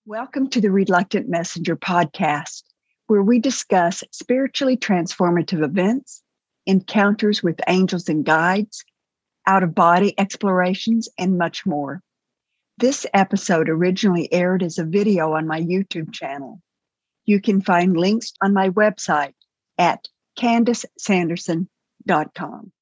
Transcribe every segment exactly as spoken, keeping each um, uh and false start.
Welcome to the Reluctant Messenger podcast, where we discuss spiritually transformative events, encounters with angels and guides, out-of-body explorations, and much more. This episode originally aired as a video on my YouTube channel. You can find links on my website at candace sanderson dot com.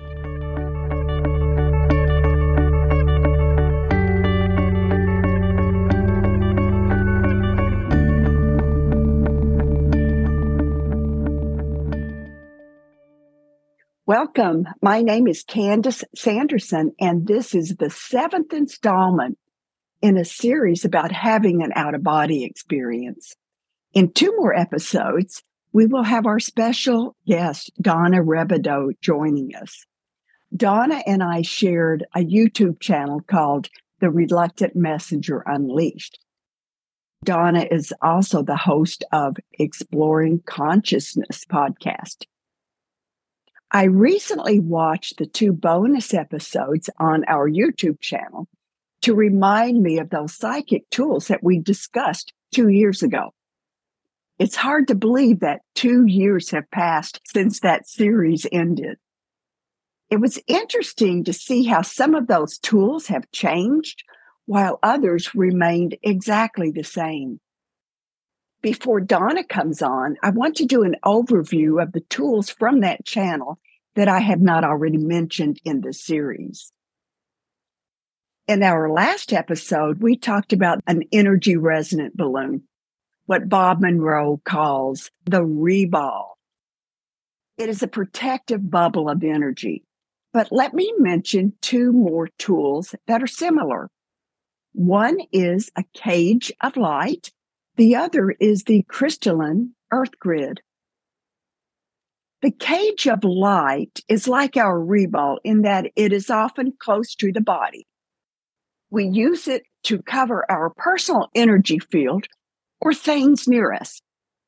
Welcome. My name is Candace Sanderson, and this is the seventh installment in a series about having an out-of-body experience. In two more episodes, we will have our special guest, Donna Rebideau, joining us. Donna and I shared a YouTube channel called The Reluctant Messenger Unleashed. Donna is also the host of Exploring Consciousness podcast. I recently watched the two bonus episodes on our YouTube channel to remind me of those psychic tools that we discussed two years ago. It's hard to believe that two years have passed since that series ended. It was interesting to see how some of those tools have changed while others remained exactly the same. Before Donna comes on, I want to do an overview of the tools from that channel that I have not already mentioned in the series. In our last episode, we talked about an energy resonant balloon, what Bob Monroe calls the reball. It is a protective bubble of energy. But let me mention two more tools that are similar. One is a cage of light. The other is the crystalline earth grid. The cage of light is like our reball in that it is often close to the body. We use it to cover our personal energy field or things near us.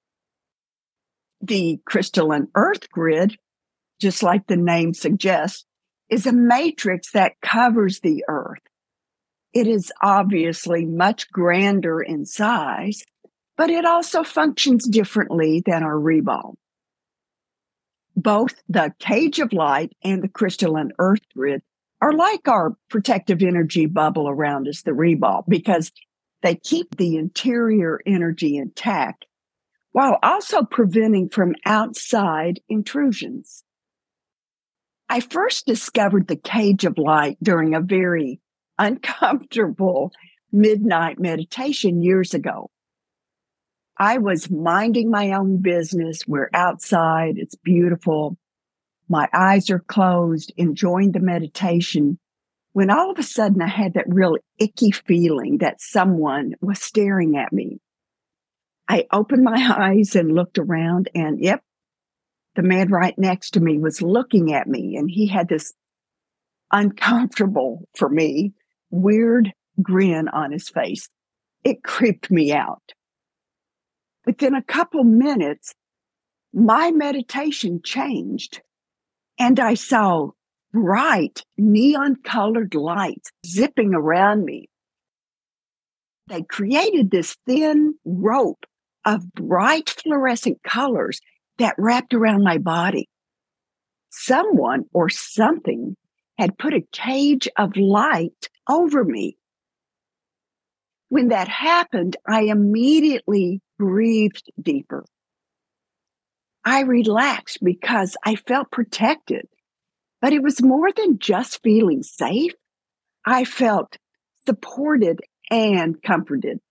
The crystalline earth grid, just like the name suggests, is a matrix that covers the earth. It is obviously much grander in size, but it also functions differently than our reball. Both the cage of light and the crystalline earth grid are like our protective energy bubble around us, the reball, because they keep the interior energy intact while also preventing from outside intrusions. I first discovered the cage of light during a very uncomfortable midnight meditation years ago. I was minding my own business. We're outside. It's beautiful. My eyes are closed, enjoying the meditation, when all of a sudden I had that real icky feeling that someone was staring at me. I opened my eyes and looked around, and yep, the man right next to me was looking at me, and he had this uncomfortable, for me, weird grin on his face. It creeped me out. Within a couple minutes, my meditation changed, and I saw bright neon-colored lights zipping around me. They created this thin rope of bright fluorescent colors that wrapped around my body. Someone or something had put a cage of light over me. When that happened, I immediately breathed deeper. I relaxed because I felt protected, but it was more than just feeling safe. I felt supported and comforted.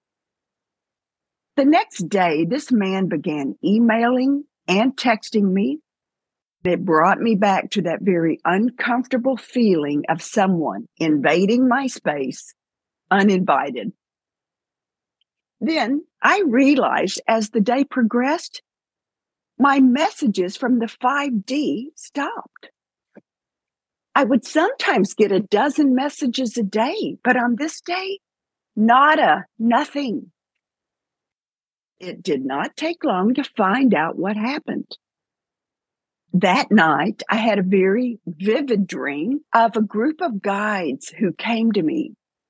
The next day, this man began emailing and texting me. It brought me back to that very uncomfortable feeling of someone invading my space uninvited. Then I realized as the day progressed, my messages from the five D stopped. I would sometimes get a dozen messages a day, but on this day, nada, nothing. It did not take long to find out what happened. That night, I had a very vivid dream of a group of guides who came to me.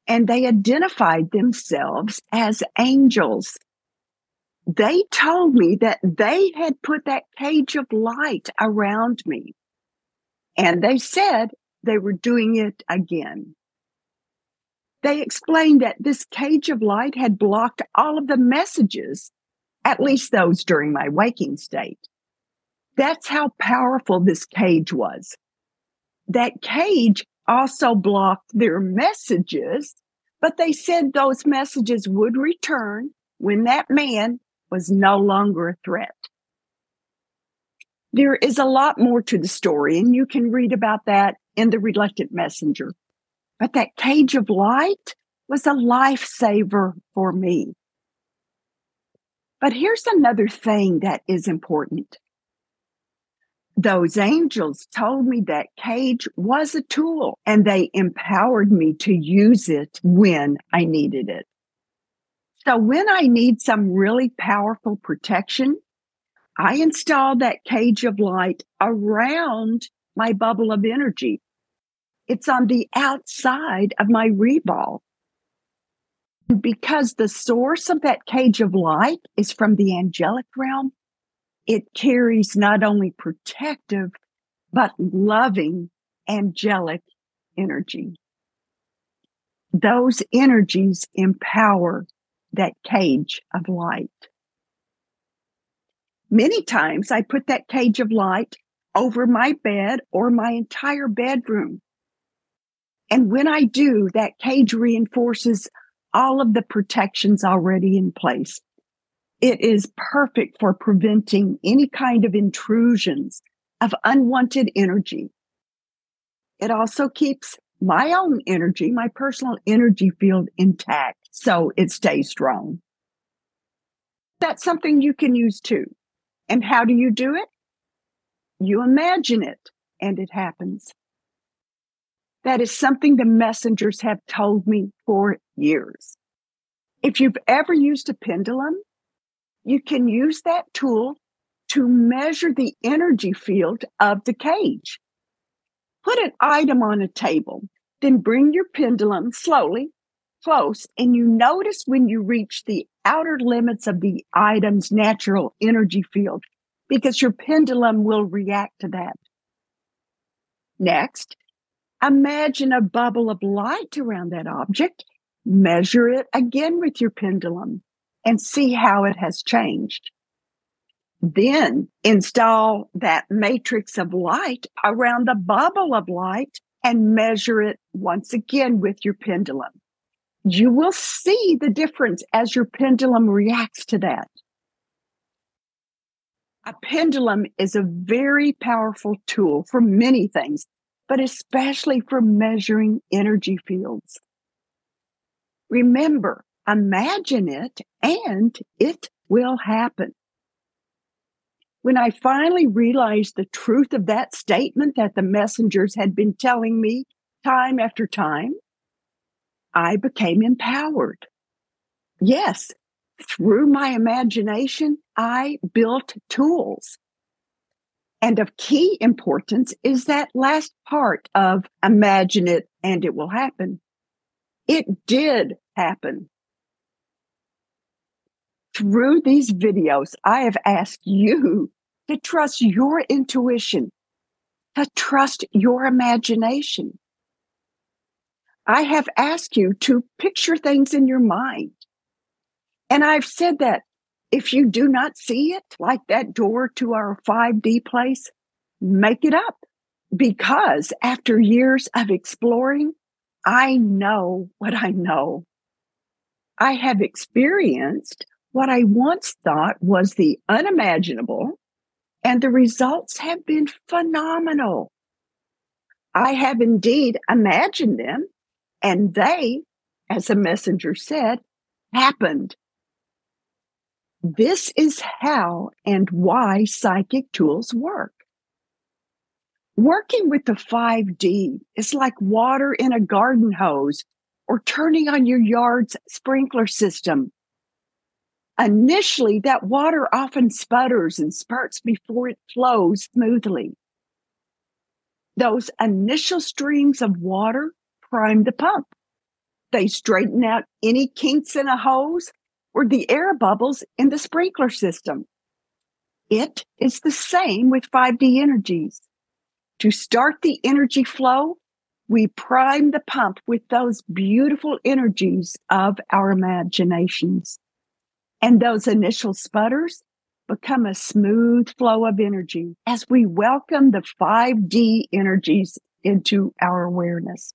and they identified themselves as angels. They told me that they had put that cage of light around me, and they said they were doing it again. They explained that this cage of light had blocked all of the messages, at least those during my waking state. That's how powerful this cage was. That cage also blocked their messages, but they said those messages would return when that man was no longer a threat. There is a lot more to the story, and you can read about that in The Reluctant Messenger. But that cage of light was a lifesaver for me. But here's another thing that is important. Those angels told me that cage was a tool, and they empowered me to use it when I needed it. So when I need some really powerful protection, I install that cage of light around my bubble of energy. It's on the outside of my reball. Because the source of that cage of light is from the angelic realm, it carries not only protective, but loving angelic energy. Those energies empower that cage of light. Many times I put that cage of light over my bed or my entire bedroom. And when I do, that cage reinforces all of the protections already in place. It is perfect for preventing any kind of intrusions of unwanted energy. It also keeps my own energy, my personal energy field intact, so it stays strong. That's something you can use too. And how do you do it? You imagine it, and it happens. That is something the messengers have told me for years. If you've ever used a pendulum, you can use that tool to measure the energy field of the cage. Put an item on a table, then bring your pendulum slowly close, and you notice when you reach the outer limits of the item's natural energy field, because your pendulum will react to that. Next, imagine a bubble of light around that object. Measure it again with your pendulum and see how it has changed. Then install that matrix of light around the bubble of light and measure it once again with your pendulum. You will see the difference as your pendulum reacts to that. A pendulum is a very powerful tool for many things, but especially for measuring energy fields. Remember, imagine it and it will happen. When I finally realized the truth of that statement that the messengers had been telling me time after time, I became empowered. Yes, through my imagination, I built tools. And of key importance is that last part of imagine it and it will happen. It did happen. Through these videos, I have asked you to trust your intuition, to trust your imagination. I have asked you to picture things in your mind. And I've said that if you do not see it, like that door to our five D place, make it up. Because after years of exploring, I know what I know. I have experienced what I once thought was the unimaginable, and the results have been phenomenal. I have indeed imagined them, and they, as a messenger said, happened. This is how and why psychic tools work. Working with the five D is like water in a garden hose or turning on your yard's sprinkler system. Initially, that water often sputters and spurts before it flows smoothly. Those initial streams of water prime the pump. They straighten out any kinks in a hose or the air bubbles in the sprinkler system. It is the same with five D energies. To start the energy flow, we prime the pump with those beautiful energies of our imaginations. And those initial sputters become a smooth flow of energy as we welcome the five D energies into our awareness.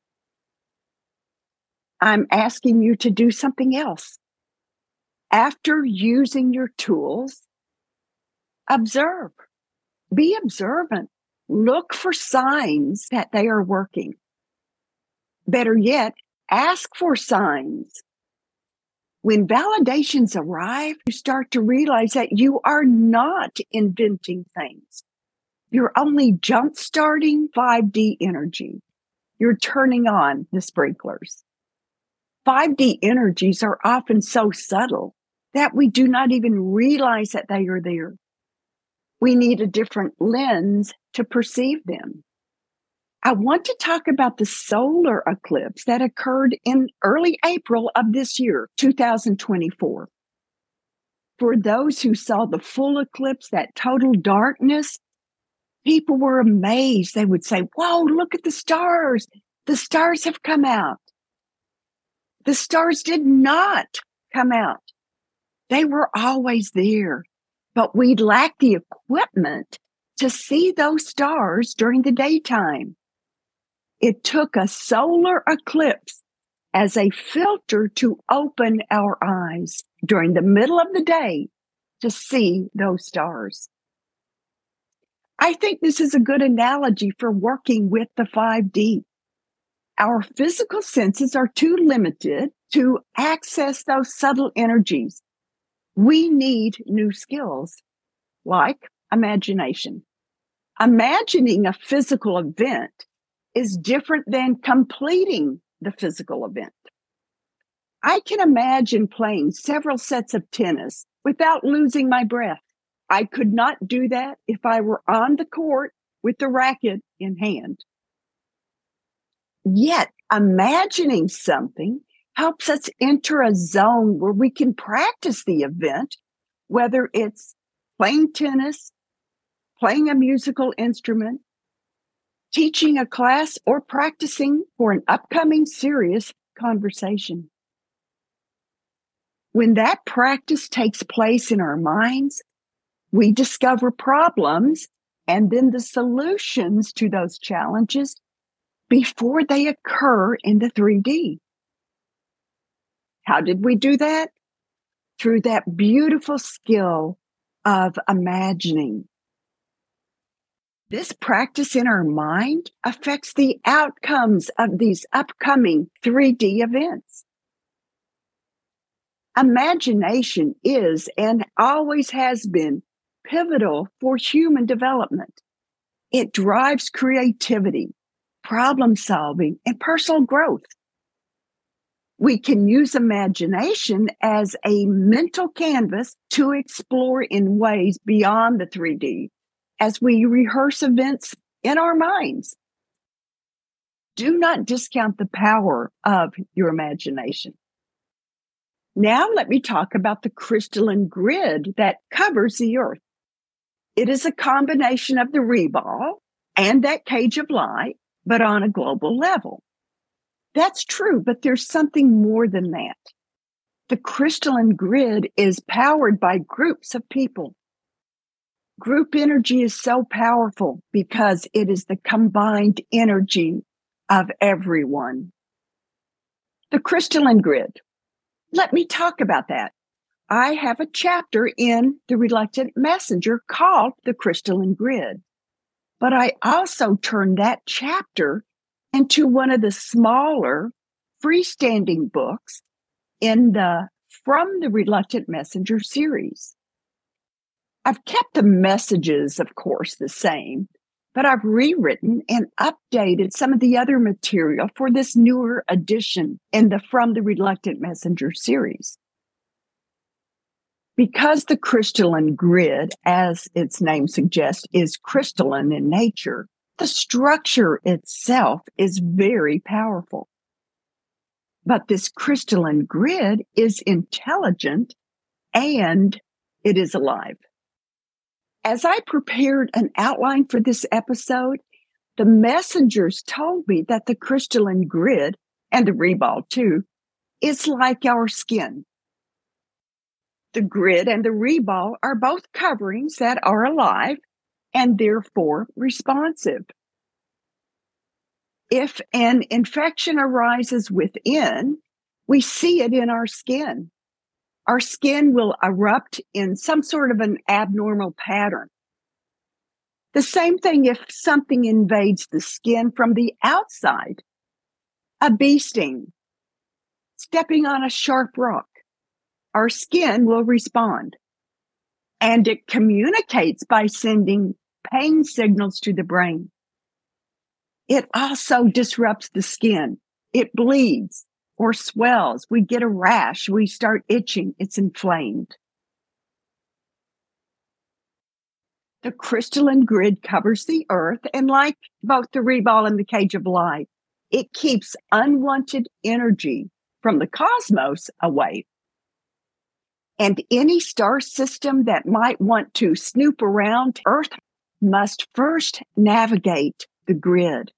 I'm asking you to do something else. After using your tools, observe. Be observant. Look for signs that they are working. Better yet, ask for signs. When validations arrive, you start to realize that you are not inventing things. You're only jump-starting five D energy. You're turning on the sprinklers. five D energies are often so subtle that we do not even realize that they are there. We need a different lens to perceive them. I want to talk about the solar eclipse that occurred in early April of this year, two thousand twenty-four. For those who saw the full eclipse, that total darkness, people were amazed. They would say, "Whoa, look at the stars. The stars have come out." The stars did not come out. They were always there, but we lacked the equipment to see those stars during the daytime. It took a solar eclipse as a filter to open our eyes during the middle of the day to see those stars. I think this is a good analogy for working with the five D. Our physical senses are too limited to access those subtle energies. We need new skills, like imagination. Imagining a physical event is different than completing the physical event. I can imagine playing several sets of tennis without losing my breath. I could not do that if I were on the court with the racket in hand. Yet, imagining something helps us enter a zone where we can practice the event, whether it's playing tennis, playing a musical instrument, teaching a class, or practicing for an upcoming serious conversation. When that practice takes place in our minds, we discover problems and then the solutions to those challenges before they occur in the three D. How did we do that? Through that beautiful skill of imagining. This practice in our mind affects the outcomes of these upcoming three D events. Imagination is and always has been pivotal for human development. It drives creativity, problem solving, and personal growth. We can use imagination as a mental canvas to explore in ways beyond the three D as we rehearse events in our minds. Do not discount the power of your imagination. Now let me talk about the crystalline grid that covers the earth. It is a combination of the Reball and that cage of light, but on a global level. That's true, but there's something more than that. The crystalline grid is powered by groups of people. Group energy is so powerful because it is the combined energy of everyone. The crystalline grid. Let me talk about that. I have a chapter in The Reluctant Messenger called The Crystalline Grid, but I also turned that chapter into one of the smaller freestanding books in the From the Reluctant Messenger series. I've kept the messages, of course, the same, but I've rewritten and updated some of the other material for this newer edition in the From the Reluctant Messenger series. Because the crystalline grid, as its name suggests, is crystalline in nature, the structure itself is very powerful. But this crystalline grid is intelligent and it is alive. As I prepared an outline for this episode, the messengers told me that the crystalline grid, and the reball too, is like our skin. The grid and the reball are both coverings that are alive and therefore responsive. If an infection arises within, we see it in our skin. Our skin will erupt in some sort of an abnormal pattern. The same thing if something invades the skin from the outside. A bee sting, stepping on a sharp rock, our skin will respond. And it communicates by sending pain signals to the brain. It also disrupts the skin. It bleeds or swells. We get a rash. We start itching. It's inflamed. The crystalline grid covers the earth, and like both the reball and the cage of light, it keeps unwanted energy from the cosmos away. And any star system that might want to snoop around Earth must first navigate the grid.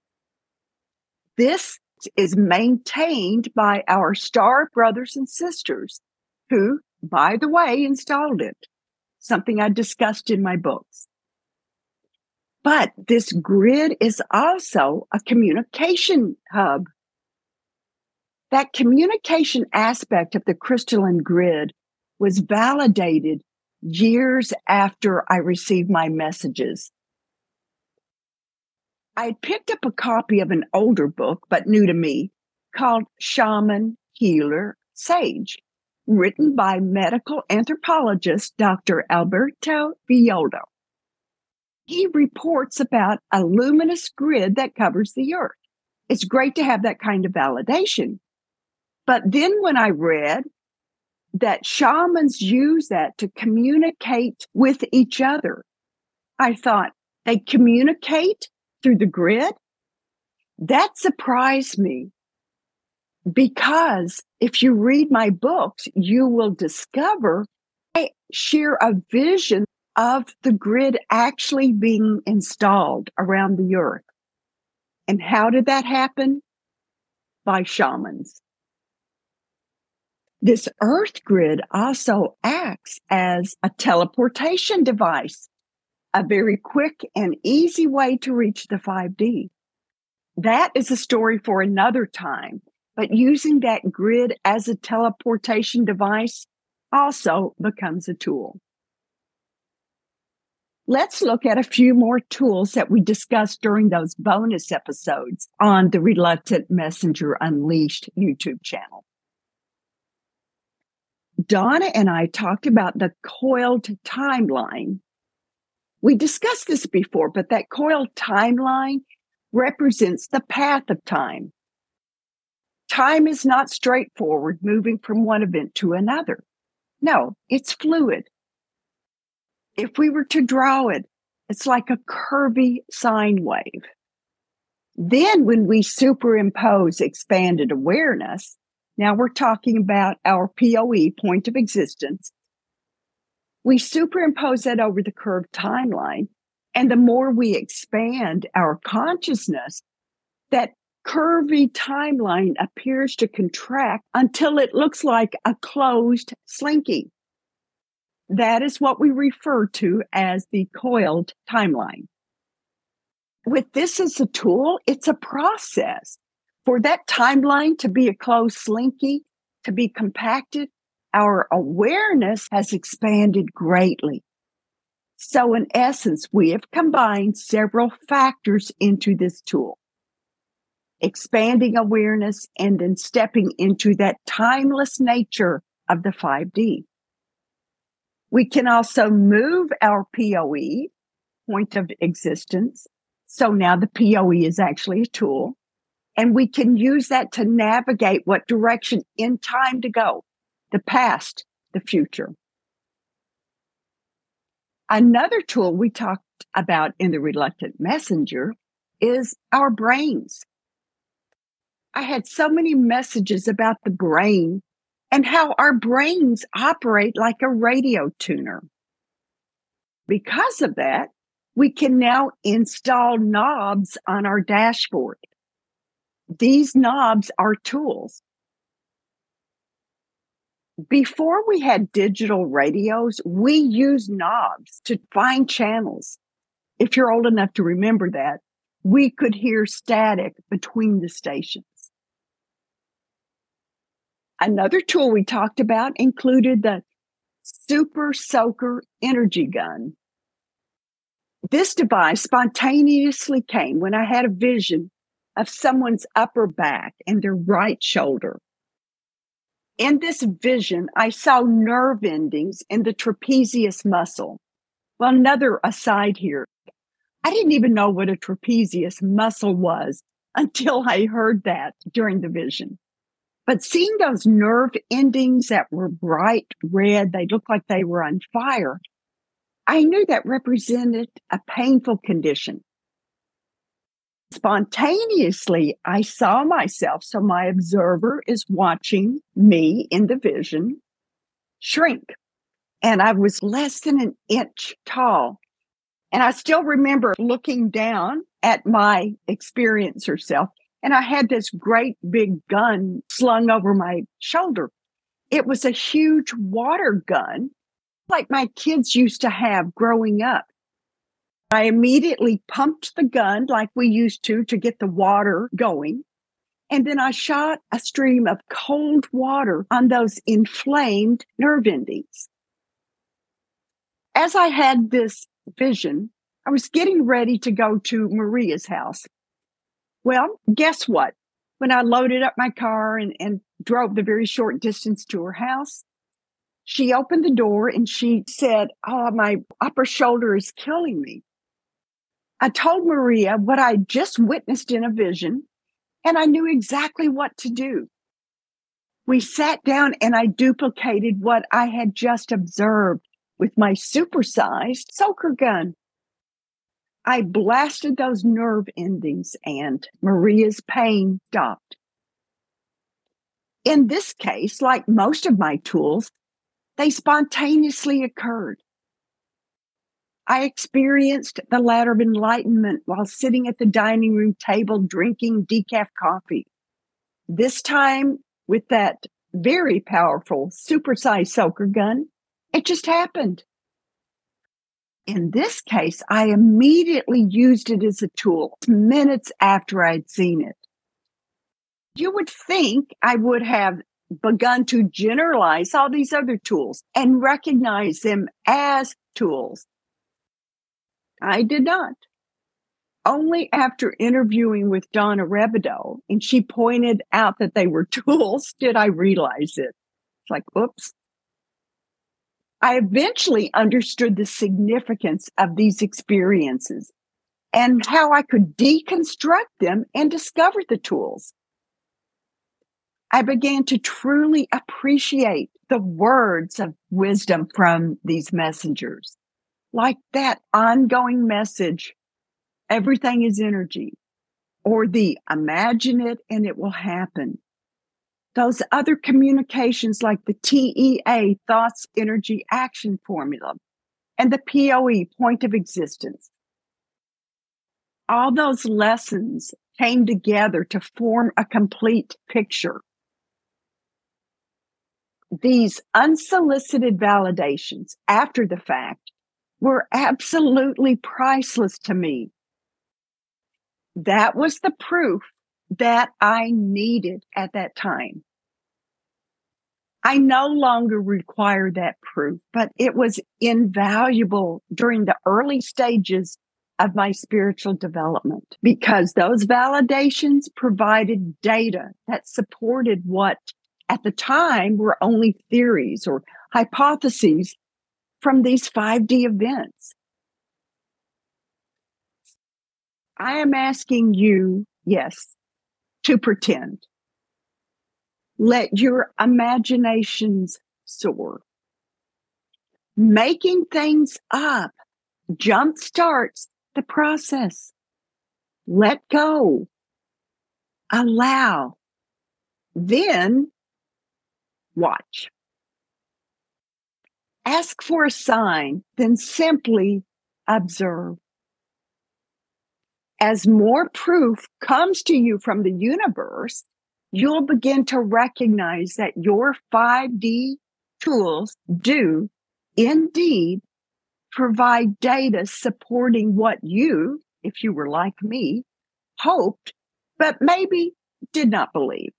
This is maintained by our star brothers and sisters who, by the way, installed it, something I discussed in my books. But this grid is also a communication hub. That communication aspect of the crystalline grid was validated years after I received my messages. I picked up a copy of an older book, but new to me, called Shaman, Healer, Sage, written by medical anthropologist Doctor Alberto Villoldo. He reports about a luminous grid that covers the earth. It's great to have that kind of validation. But then when I read that shamans use that to communicate with each other, I thought, they communicate through the grid? That surprised me, because if you read my books, you will discover I share a vision of the grid actually being installed around the earth. And how did that happen? By shamans. This earth grid also acts as a teleportation device, a very quick and easy way to reach the five D. That is a story for another time, but using that grid as a teleportation device also becomes a tool. Let's look at a few more tools that we discussed during those bonus episodes on the Reluctant Messenger Unleashed YouTube channel. Donna and I talked about the coiled timeline. We discussed this before, but that coiled timeline represents the path of time. Time is not straightforward, moving from one event to another. No, it's fluid. If we were to draw it, it's like a curvy sine wave. Then when we superimpose expanded awareness, now we're talking about our P O E, point of existence, we superimpose that over the curved timeline, and the more we expand our consciousness, that curvy timeline appears to contract until it looks like a closed slinky. That is what we refer to as the coiled timeline. With this as a tool, it's a process. For that timeline to be a closed slinky, to be compacted, our awareness has expanded greatly. So in essence, we have combined several factors into this tool. Expanding awareness and then stepping into that timeless nature of the five D. We can also move our P O E, point of existence. So now the P O E is actually a tool. And we can use that to navigate what direction in time to go, the past, the future. Another tool we talked about in the Reluctant Messenger is our brains. I had so many messages about the brain and how our brains operate like a radio tuner. Because of that, we can now install knobs on our dashboard. These knobs are tools. Before we had digital radios, we used knobs to find channels. If you're old enough to remember that, we could hear static between the stations. Another tool we talked about included the Super Soaker Energy Gun. This device spontaneously came when I had a vision of someone's upper back and their right shoulder. In this vision, I saw nerve endings in the trapezius muscle. Well, another aside here, I didn't even know what a trapezius muscle was until I heard that during the vision. But seeing those nerve endings that were bright red, they looked like they were on fire, I knew that represented a painful condition. Spontaneously, I saw myself, so my observer is watching me in the vision shrink. And I was less than an inch tall. And I still remember looking down at my experiencer self, and I had this great big gun slung over my shoulder. It was a huge water gun, like my kids used to have growing up. I immediately pumped the gun like we used to to get the water going. And then I shot a stream of cold water on those inflamed nerve endings. As I had this vision, I was getting ready to go to Maria's house. Well, guess what? When I loaded up my car and, and drove the very short distance to her house, she opened the door and she said, "Oh, my upper shoulder is killing me." I told Maria what I just witnessed in a vision, and I knew exactly what to do. We sat down and I duplicated what I had just observed with my supersized soaker gun. I blasted those nerve endings and Maria's pain stopped. In this case, like most of my tools, they spontaneously occurred. I experienced the ladder of enlightenment while sitting at the dining room table drinking decaf coffee. This time with that very powerful supersized soaker gun, it just happened. In this case, I immediately used it as a tool minutes after I'd seen it. You would think I would have begun to generalize all these other tools and recognize them as tools. I did not. Only after interviewing with Donna Rebido, and she pointed out that they were tools, did I realize it. It's like, oops. I eventually understood the significance of these experiences and how I could deconstruct them and discover the tools. I began to truly appreciate the words of wisdom from these messengers, like that ongoing message, everything is energy, or the imagine it and it will happen. Those other communications like the T E A, Thoughts, Energy, Action Formula, and the P O E, Point of Existence. All those lessons came together to form a complete picture. These unsolicited validations after the fact were absolutely priceless to me. That was the proof that I needed at that time. I no longer require that proof, but it was invaluable during the early stages of my spiritual development because those validations provided data that supported what at the time were only theories or hypotheses from these five D events. I am asking you, yes, to pretend. Let your imaginations soar. Making things up jumpstarts the process. Let go. Allow. Then watch. Ask for a sign, then simply observe. As more proof comes to you from the universe, you'll begin to recognize that your five D tools do indeed provide data supporting what you, if you were like me, hoped, but maybe did not believe.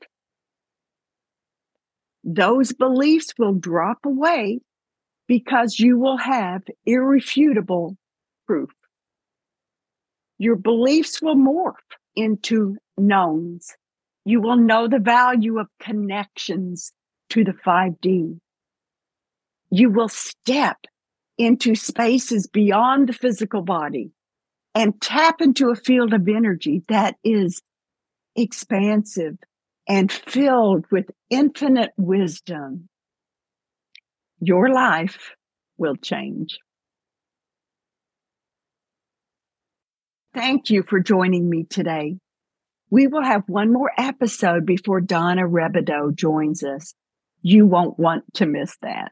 Those beliefs will drop away because you will have irrefutable proof. Your beliefs will morph into knowns. You will know the value of connections to the five D. You will step into spaces beyond the physical body and tap into a field of energy that is expansive and filled with infinite wisdom. Your life will change. Thank you for joining me today. We will have one more episode before Donna Rebideau joins us. You won't want to miss that.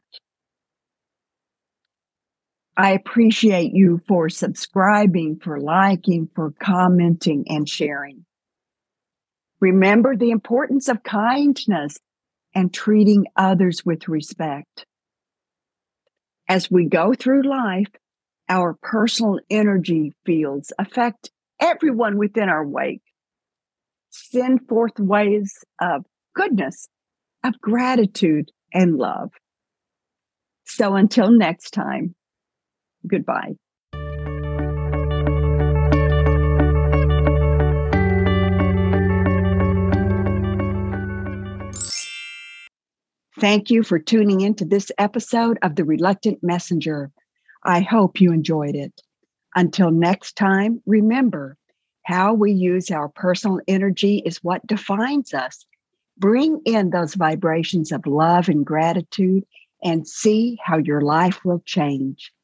I appreciate you for subscribing, for liking, for commenting, and sharing. Remember the importance of kindness and treating others with respect. As we go through life, our personal energy fields affect everyone within our wake. Send forth waves of goodness, of gratitude, and love. So until next time, goodbye. Thank you for tuning into this episode of The Reluctant Messenger. I hope you enjoyed it. Until next time, remember, how we use our personal energy is what defines us. Bring in those vibrations of love and gratitude and see how your life will change.